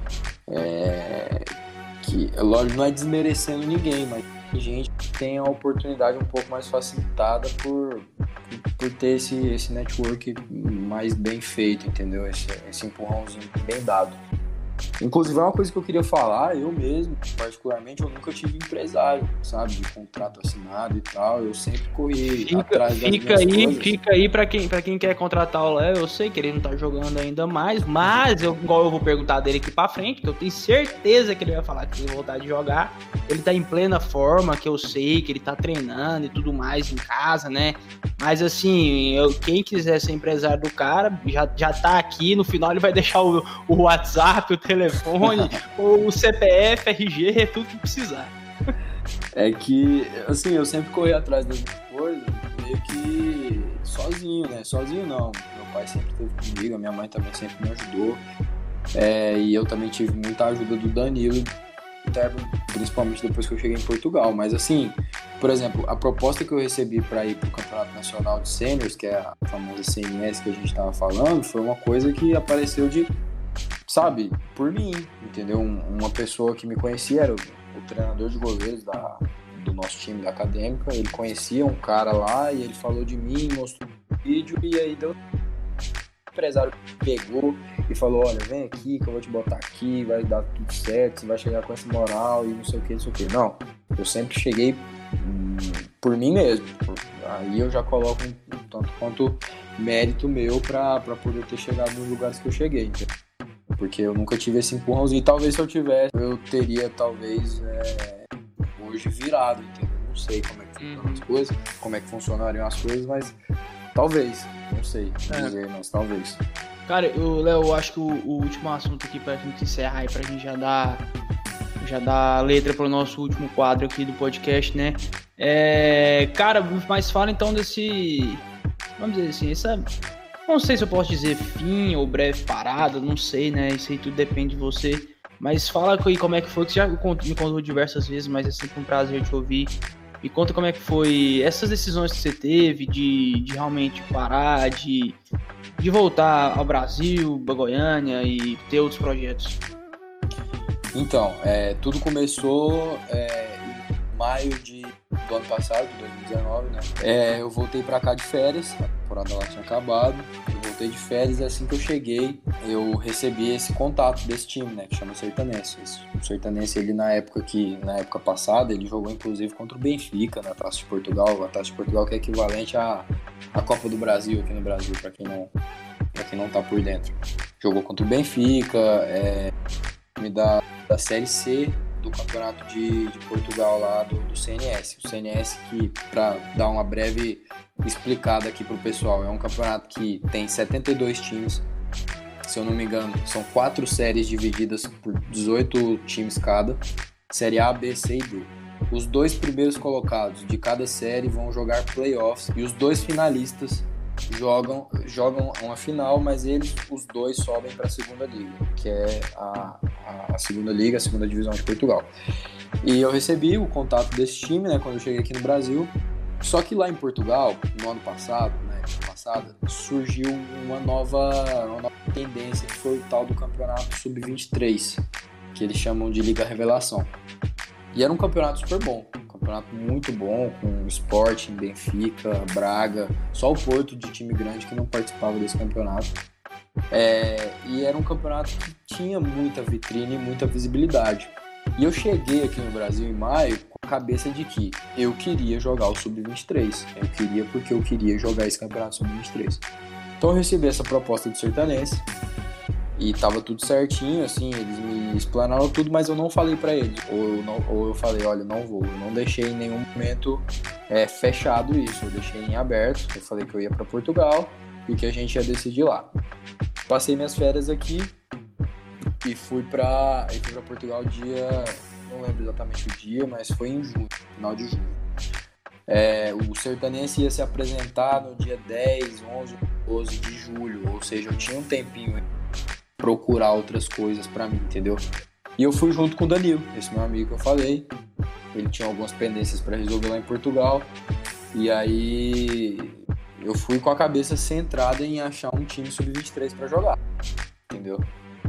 Speaker 2: é, que lógico, não é desmerecendo ninguém, mas tem gente que tem a oportunidade um pouco mais facilitada por, por ter esse, esse network mais bem feito, entendeu? Esse, esse empurrãozinho bem dado. Inclusive, é uma coisa que eu queria falar, eu mesmo, particularmente, eu nunca tive empresário, sabe, de contrato assinado e tal, eu sempre corri
Speaker 1: fica,
Speaker 2: atrás das
Speaker 1: fica
Speaker 2: minhas
Speaker 1: aí,
Speaker 2: coisas.
Speaker 1: Fica aí pra quem, pra quem quer contratar o Léo, eu sei que ele não tá jogando ainda mais, mas eu, igual eu vou perguntar dele aqui pra frente, que eu tenho certeza que ele vai falar que tem vontade de jogar, ele tá em plena forma, que eu sei que ele tá treinando e tudo mais em casa, né, mas assim, eu, quem quiser ser empresário do cara, já, já tá aqui, no final ele vai deixar o, o WhatsApp, o telefone, o C P F, R G, tudo que precisar.
Speaker 2: É que, assim, eu sempre corri atrás das minhas coisas, meio que sozinho, né? Sozinho não. Meu pai sempre esteve comigo, a minha mãe também sempre me ajudou. É, e eu também tive muita ajuda do Danilo, principalmente depois que eu cheguei em Portugal. Mas, assim, por exemplo, a proposta que eu recebi para ir para o Campeonato Nacional de Seniors, que é a famosa C N S que a gente estava falando, foi uma coisa que apareceu de, sabe, por mim, entendeu? Uma pessoa que me conhecia era o, o treinador de goleiros da, do nosso time da Acadêmica, ele conhecia um cara lá e ele falou de mim, mostrou um vídeo e aí deu... O empresário pegou e falou, olha, vem aqui que eu vou te botar aqui, vai dar tudo certo, você vai chegar com essa moral e não sei o que, não sei o que. Não, eu sempre cheguei hum, por mim mesmo. Aí eu já coloco um, um tanto quanto mérito meu pra, pra poder ter chegado nos lugares que eu cheguei, entendeu? Porque eu nunca tive esse empurrãozinho. Talvez se eu tivesse, eu teria talvez é, hoje virado, entendeu? Não sei como é que funcionam uhum. as coisas, como é que funcionariam as coisas, mas talvez, não sei dizer, é. mas talvez.
Speaker 1: Cara, eu, Léo, eu acho que o, o último assunto aqui pra gente encerrar e pra gente já dar, já dar letra pro nosso último quadro aqui do podcast, né? É, cara, mas fala então desse, vamos dizer assim, essa... Não sei se eu posso dizer fim ou breve parada, não sei, né? Isso aí tudo depende de você. Mas fala aí como é que foi, que você já me contou diversas vezes, mas é sempre um prazer te ouvir. Me conta como é que foi essas decisões que você teve de, de realmente parar, de, de voltar ao Brasil, a Goiânia e ter outros projetos.
Speaker 2: Então, é, tudo começou é, em maio de, do ano passado, de dois mil e dezenove, né? É, eu voltei pra cá de férias, a temporada lá tinha acabado. Eu voltei de férias e assim que eu cheguei, eu recebi esse contato desse time, né? Que chama Sertanense. Esse, o Sertanense, ele na época que, na época passada, ele jogou inclusive contra o Benfica na Taça de Portugal. A Taça de Portugal que é equivalente à, à Copa do Brasil aqui no Brasil, pra quem não, pra quem não tá por dentro. Jogou contra o Benfica, é, da, da Série C do Campeonato de, de Portugal lá do, do C N S. O C N S que, para dar uma breve explicada aqui pro pessoal, é um campeonato que tem setenta e dois times, se eu não me engano, são quatro séries divididas por dezoito times cada, série A, B, C e D. Os dois primeiros colocados de cada série vão jogar playoffs e os dois finalistas jogam, jogam uma final, mas eles, os dois, sobem para a segunda liga, que é a, a, a segunda liga, a segunda divisão de Portugal. E eu recebi o contato desse time, né, quando eu cheguei aqui no Brasil. Só que lá em Portugal, no ano passado, né, ano passado, surgiu uma nova, uma nova tendência, que foi o tal do campeonato sub vinte e três, que eles chamam de Liga Revelação. E era um campeonato super bom. Campeonato muito bom, com Sporting, Benfica, Braga, só o Porto de time grande que não participava desse campeonato. É, e era um campeonato que tinha muita vitrine e muita visibilidade. E eu cheguei aqui no Brasil em maio com a cabeça de que eu queria jogar o sub vinte e três. Eu queria porque eu queria jogar esse campeonato sub vinte e três. Então eu recebi essa proposta do Sertanense. E tava tudo certinho, assim, eles me explanaram tudo, mas eu não falei pra eles. Ou eu, não, ou eu falei, olha, não vou. Eu não deixei em nenhum momento é, fechado isso. Eu deixei em aberto. Eu falei que eu ia pra Portugal e que a gente ia decidir lá. Passei minhas férias aqui e fui pra, e fui pra Portugal dia... Não lembro exatamente o dia, mas foi em junho, final de junho. É, o Sertanense ia se apresentar no dia dez, onze doze de julho, ou seja, eu tinha um tempinho pra procurar outras coisas pra mim, entendeu? E eu fui junto com o Danilo, esse meu amigo que eu falei. Ele tinha algumas pendências pra resolver lá em Portugal. E aí eu fui com a cabeça centrada em achar um time sub vinte e três pra jogar, entendeu?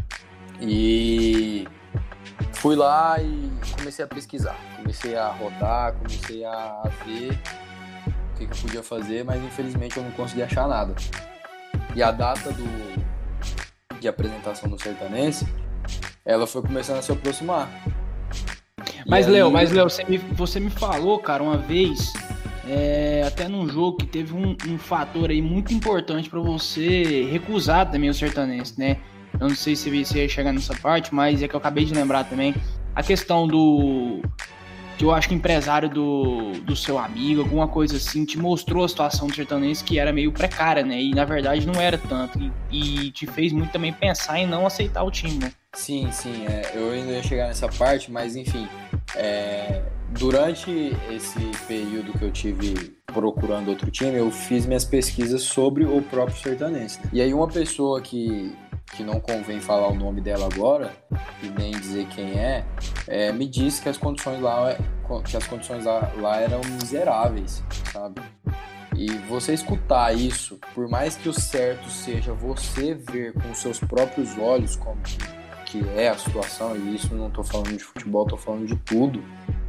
Speaker 2: E fui lá e comecei a pesquisar, comecei a rodar, comecei a ver o que, que eu podia fazer, mas infelizmente eu não consegui achar nada. E a data do, de apresentação do Sertanense, ela foi começando a se aproximar.
Speaker 1: Mas,
Speaker 2: aí...
Speaker 1: Léo, mas, Léo, você me, você me falou, cara, uma vez, é, até num jogo que teve um, um fator aí muito importante pra você recusar também o Sertanense, né? Eu não sei se você ia chegar nessa parte, mas é que eu acabei de lembrar também. A questão do... que eu acho que o empresário do, do seu amigo, alguma coisa assim, te mostrou a situação do Sertanense que era meio precária, né? E na verdade não era tanto. E, e te fez muito também pensar em não aceitar o time, né?
Speaker 2: Sim, sim. É, eu ainda ia chegar nessa parte, mas enfim. É, durante esse período que eu tive procurando outro time, eu fiz minhas pesquisas sobre o próprio Sertanense. E aí uma pessoa que... que não convém falar o nome dela agora e nem dizer quem é, é me disse que as condições lá, que as condições lá, lá eram miseráveis, sabe? E você escutar isso, por mais que o certo seja você ver com seus próprios olhos como que, que é a situação, e isso não estou falando de futebol, estou falando de tudo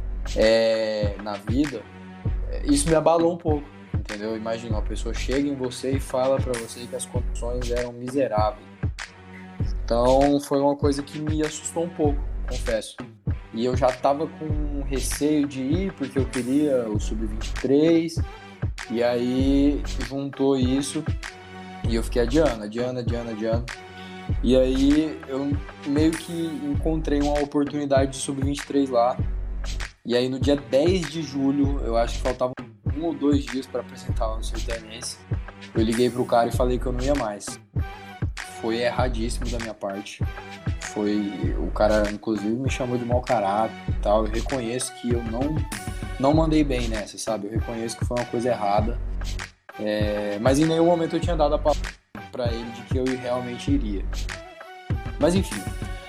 Speaker 2: é, na vida, isso me abalou um pouco, entendeu? Imagina, uma pessoa chega em você e fala para você que as condições eram miseráveis. Então foi uma coisa que me assustou um pouco, confesso. E eu já estava com receio de ir, porque eu queria o sub vinte e três, e aí juntou isso, e eu fiquei adiando, adiando, adiando, adiando. E aí eu meio que encontrei uma oportunidade de sub vinte e três lá, e aí no dia dez de julho, eu acho que faltavam um ou dois dias para apresentar lá no Sertanense, eu liguei pro cara e falei que eu não ia mais. Foi erradíssimo da minha parte. Foi, o cara, inclusive, me chamou de mau caráter e tal. Eu reconheço que eu não, não mandei bem nessa, sabe? Eu reconheço que foi uma coisa errada. É, mas em nenhum momento eu tinha dado a palavra pra ele de que eu realmente iria. Mas enfim,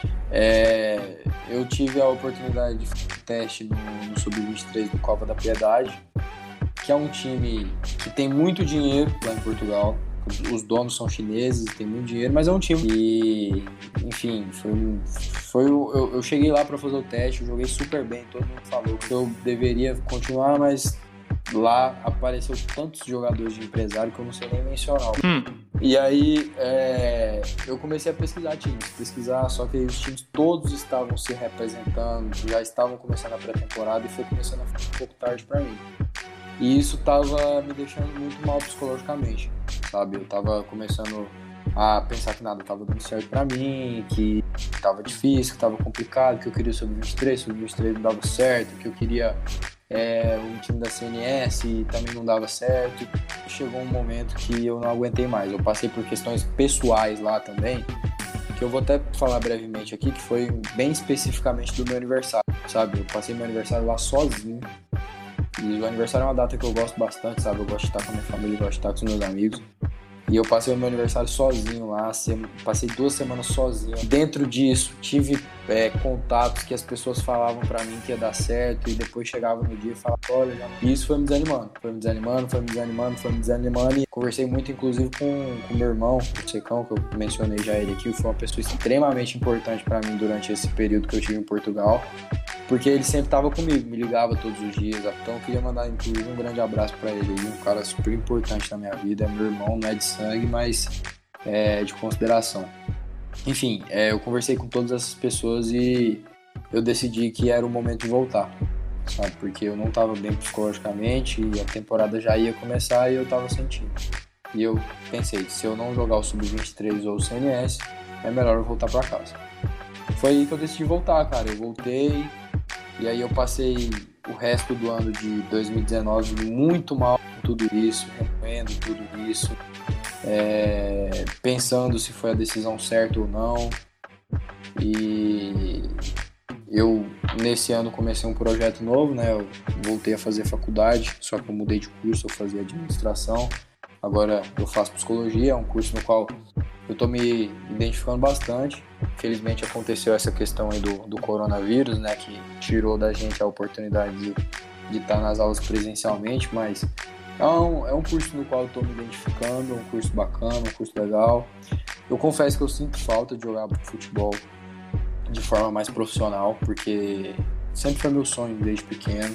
Speaker 2: é, eu tive a oportunidade de fazer um teste no, no sub vinte e três do Copa da Piedade, que é um time que tem muito dinheiro lá em Portugal. Os donos são chineses, tem muito dinheiro, mas é um time. E, enfim, foi, foi eu, eu cheguei lá para fazer o teste, eu joguei super bem. Todo mundo falou que eu deveria continuar, mas lá apareceu tantos jogadores de empresário que eu não sei nem mencionar. Hum. E aí é, eu comecei a pesquisar times, pesquisar, só que os times todos estavam se representando, já estavam começando a pré-temporada e foi começando a ficar um pouco tarde para mim. E isso tava me deixando muito mal psicologicamente, sabe? Eu tava começando a pensar que nada tava dando certo pra mim, que tava difícil, que tava complicado, que eu queria o sub vinte e três, sub vinte e três não dava certo, que eu queria é, um time da C N S e também não dava certo. Chegou um momento que eu não aguentei mais. Eu passei por questões pessoais lá também, que eu vou até falar brevemente aqui, que foi bem especificamente do meu aniversário, sabe? Eu passei meu aniversário lá sozinho. E o aniversário é uma data que eu gosto bastante, sabe? Eu gosto de estar com a minha família, eu gosto de estar com os meus amigos. E eu passei o meu aniversário sozinho lá, passei duas semanas sozinho. Dentro disso, tive é, contatos que as pessoas falavam pra mim que ia dar certo, e depois chegava no dia e falava, olha, já... E isso foi me desanimando, foi me desanimando, foi me desanimando, foi me desanimando. E conversei muito, inclusive, com o meu irmão, o Secão, que eu mencionei já ele aqui, foi uma pessoa extremamente importante pra mim durante esse período que eu tive em Portugal, porque ele sempre estava comigo, me ligava todos os dias. Então eu queria mandar, inclusive, um grande abraço pra ele, um cara super importante na minha vida, é meu irmão, não é de sangue, mas é de consideração. Enfim, é, eu conversei com todas essas pessoas e eu decidi que era o momento de voltar, sabe? Porque eu não estava bem psicologicamente e a temporada já ia começar e eu estava sentindo. E eu pensei, se eu não jogar o sub vinte e três ou o C N S, é melhor eu voltar para casa. Foi aí que eu decidi voltar, cara. Eu voltei e aí eu passei o resto do ano de dois mil e dezenove muito mal com tudo isso, remoendo tudo isso. É, pensando se foi a decisão certa ou não. E eu nesse ano comecei um projeto novo, né? Eu voltei a fazer faculdade, só que eu mudei de curso, eu fazia administração. Agora eu faço psicologia, é um curso no qual eu estou me identificando bastante. Infelizmente aconteceu essa questão aí do, do coronavírus, né, que tirou da gente a oportunidade de, de estar nas aulas presencialmente, mas é um, é um curso no qual eu estou me identificando, um curso bacana, um curso legal. Eu confesso que eu sinto falta de jogar futebol de forma mais profissional, porque sempre foi meu sonho desde pequeno.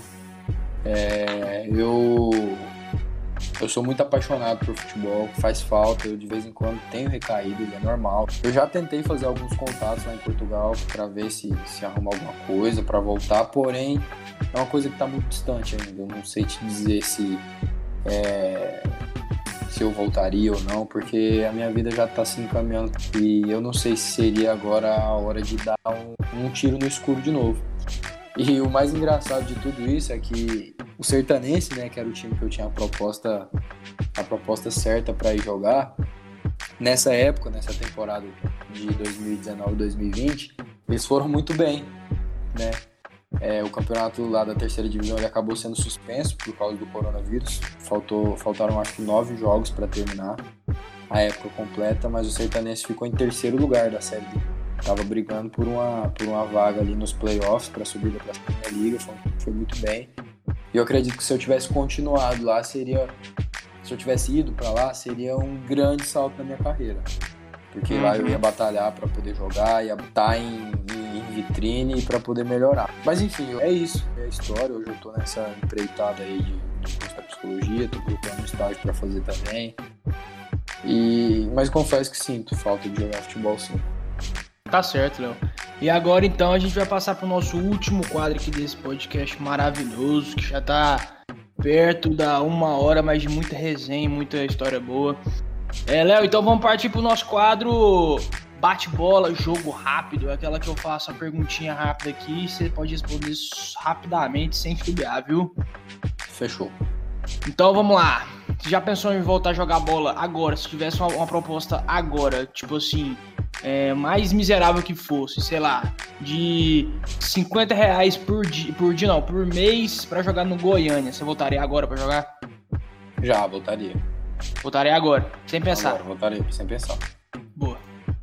Speaker 2: É, eu, eu sou muito apaixonado por futebol, faz falta, eu de vez em quando tenho recaídas, é normal. Eu já tentei fazer alguns contatos lá em Portugal para ver se, se arruma alguma coisa para voltar, porém é uma coisa que está muito distante ainda. Eu não sei te dizer se, é, se eu voltaria ou não, porque a minha vida já está se encaminhando e eu não sei se seria agora a hora de dar um, um tiro no escuro de novo. E o mais engraçado de tudo isso é que o Sertanense, né, que era o time que eu tinha a proposta, a proposta certa para ir jogar, nessa época, nessa temporada de dois mil e dezenove, dois mil e vinte, eles foram muito bem, né? É, o campeonato lá da terceira divisão ele acabou sendo suspenso por causa do coronavírus. Faltou, faltaram acho que nove jogos para terminar a época completa, mas o Sertanense ficou em terceiro lugar da Série D. Estava brigando por uma, por uma vaga ali nos playoffs para subir para a Primeira Liga, foi, foi muito bem. E eu acredito que se eu tivesse continuado lá, seria, se eu tivesse ido para lá, seria um grande salto na minha carreira. Porque uhum. lá eu ia batalhar para poder jogar, ia estar em, em, em vitrine para poder melhorar. Mas enfim, é isso, é a história. Hoje eu estou nessa empreitada aí de, de curso da psicologia, estou procurando um estágio para fazer também. E, mas confesso que sinto falta de jogar futebol, sim.
Speaker 1: Tá certo, Léo. E agora então a gente vai passar para o nosso último quadro aqui desse podcast maravilhoso, que já tá perto da uma hora, mas de muita resenha, muita história boa. É, Léo, então vamos partir pro nosso quadro bate-bola, jogo rápido. É aquela que eu faço a perguntinha rápida aqui e você pode responder rapidamente, sem estudiar, viu?
Speaker 2: Fechou.
Speaker 1: Então vamos lá. Você já pensou em voltar a jogar bola agora? Se tivesse uma, uma proposta agora, tipo assim, é, mais miserável que fosse, sei lá, de cinquenta reais por dia, por dia não, por mês pra jogar no Goiânia, você voltaria agora pra jogar?
Speaker 2: Já, voltaria.
Speaker 1: Voltaria agora, sem pensar.
Speaker 2: Agora, voltaria, sem pensar.
Speaker 1: Boa.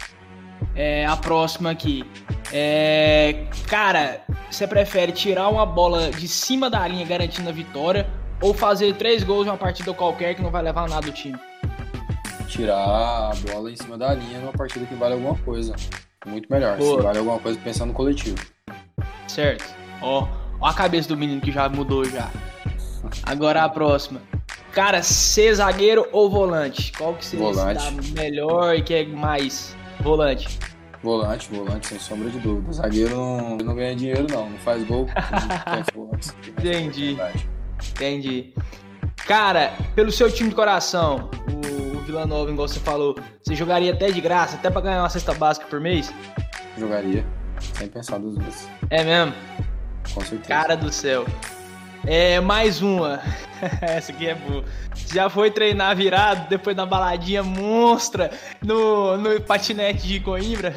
Speaker 1: É, a próxima aqui. É, cara, você prefere tirar uma bola de cima da linha garantindo a vitória ou fazer três gols em uma partida qualquer que não vai levar nada do time?
Speaker 2: Tirar a bola em cima da linha numa partida que vale alguma coisa. Muito melhor.
Speaker 1: Boa.
Speaker 2: Se vale alguma coisa pensando no coletivo.
Speaker 1: Certo. Ó, ó a cabeça do menino que já mudou já. Agora a próxima. Cara, ser zagueiro ou volante? Qual que seria
Speaker 2: volante.
Speaker 1: Se dá melhor e que é mais? Volante.
Speaker 2: Volante, volante, sem sombra de dúvida. O zagueiro não, não ganha dinheiro, não. Não faz gol. Não tem
Speaker 1: Entendi. Entendi. Cara, pelo seu time de coração, o, o Vila Nova, igual você falou, você jogaria até de graça, até pra ganhar uma cesta básica por mês?
Speaker 2: Jogaria, sem pensar duas vezes.
Speaker 1: É mesmo?
Speaker 2: Com certeza.
Speaker 1: Cara do céu. É, mais uma. Essa aqui é boa. Já foi treinar virado depois da baladinha monstra no, no patinete de Coimbra?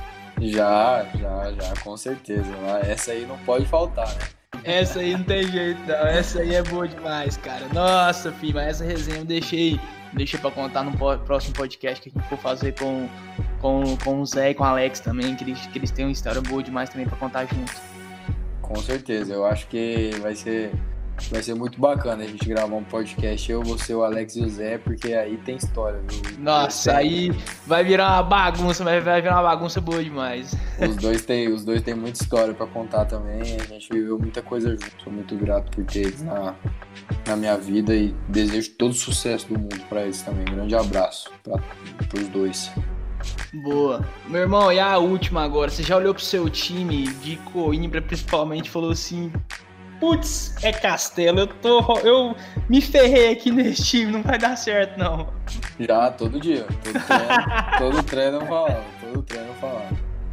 Speaker 2: Já, já, já, com certeza. Essa aí não pode faltar, né?
Speaker 1: Essa aí não tem jeito, não. Essa aí é boa demais, cara. Nossa, filho, mas essa resenha eu deixei, deixei pra contar no próximo podcast que a gente for fazer com, com, com o Zé e com o Alex também, que eles, que eles têm uma história boa demais também pra contar junto.
Speaker 2: Com certeza, eu acho que vai ser, vai ser muito bacana a gente gravar um podcast, eu, você, o Alex e o Zé, porque aí tem história, viu?
Speaker 1: Nossa, aí vai virar uma bagunça, vai, vai virar uma bagunça boa demais.
Speaker 2: Os dois têm, os dois têm muita história pra contar também, a gente viveu muita coisa junto, sou muito grato por ter eles na, na minha vida e desejo todo o sucesso do mundo pra eles também. Um grande abraço pra, pros dois.
Speaker 1: Boa. Meu irmão, e a última agora? Você já olhou pro seu time de Coimbra, principalmente, e falou assim: putz, é Castelo, eu tô. Eu me ferrei aqui nesse time, não vai dar certo, não.
Speaker 2: Já, todo dia. Todo treino, todo treino eu falava. Todo treino eu falava.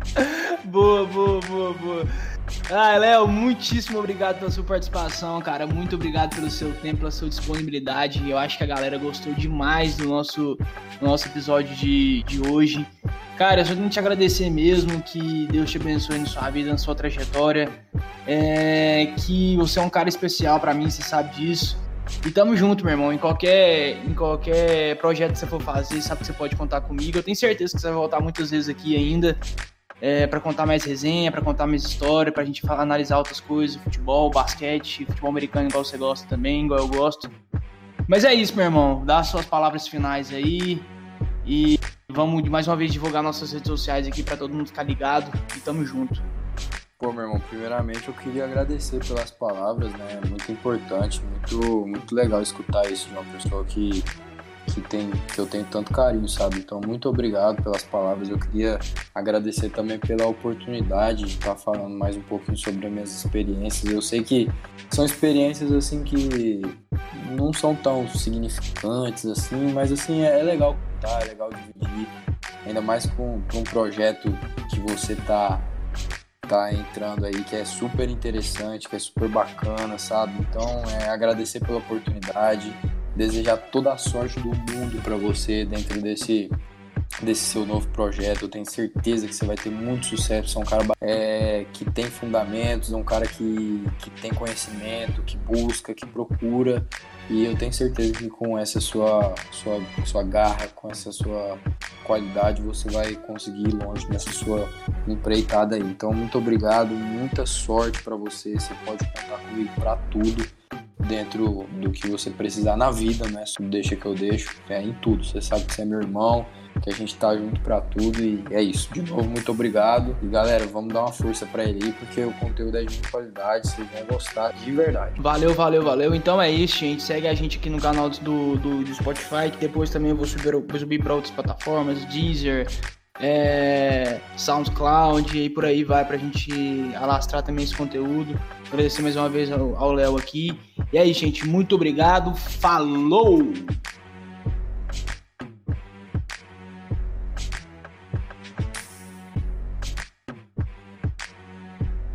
Speaker 1: Boa, boa, boa, boa. Ah, Léo, muitíssimo obrigado pela sua participação, cara. Muito obrigado pelo seu tempo, pela sua disponibilidade. Eu acho que a galera gostou demais do nosso, do nosso episódio de, de hoje. Cara, eu só tenho que te agradecer mesmo, que Deus te abençoe na sua vida, na sua trajetória. É, que você é um cara especial pra mim, você sabe disso. E tamo junto, meu irmão. Em qualquer, em qualquer projeto que você for fazer, sabe que você pode contar comigo. Eu tenho certeza que você vai voltar muitas vezes aqui ainda é, para contar mais resenha, para contar mais história, pra gente falar, analisar outras coisas, futebol, basquete, futebol americano igual você gosta também, igual eu gosto. Mas é isso, meu irmão. Dá as suas palavras finais aí e vamos mais uma vez divulgar nossas redes sociais aqui para todo mundo ficar ligado e tamo junto.
Speaker 2: Pô, meu irmão, primeiramente eu queria agradecer pelas palavras, né? Muito importante, muito, muito legal escutar isso de uma pessoa que, que, tem, que eu tenho tanto carinho, sabe? Então, muito obrigado pelas palavras. Eu queria agradecer também pela oportunidade de estar falando mais um pouquinho sobre as minhas experiências. Eu sei que são experiências, assim, que não são tão significantes, assim, mas, assim, é, é legal contar, é legal dividir, ainda mais com, com um projeto que você tá... tá entrando aí, que é super interessante, que é super bacana, sabe? Então, é agradecer pela oportunidade, desejar toda a sorte do mundo para você dentro desse, desse seu novo projeto. Eu tenho certeza que você vai ter muito sucesso. Você é um cara é, que tem fundamentos, é um cara que, que tem conhecimento, que busca, que procura. E eu tenho certeza que com essa sua, sua, sua garra, com essa sua qualidade, você vai conseguir ir longe nessa sua empreitada aí. Então, muito obrigado, muita sorte para você. Você pode contar comigo para tudo, dentro do que você precisar na vida, né? Deixa que eu deixo, é em tudo. Você sabe que você é meu irmão, que a gente tá junto pra tudo e é isso. De novo, muito obrigado. E galera, vamos dar uma força pra ele aí, porque o conteúdo é de qualidade, vocês vão gostar de verdade.
Speaker 1: Valeu, valeu, valeu. Então é isso, gente. Segue a gente aqui no canal do, do, do Spotify, que depois também eu vou subir, vou subir pra outras plataformas, Deezer, é, SoundCloud e por aí vai, pra gente alastrar também esse conteúdo. Agradecer mais uma vez ao Léo aqui. E aí, gente, muito obrigado. Falou!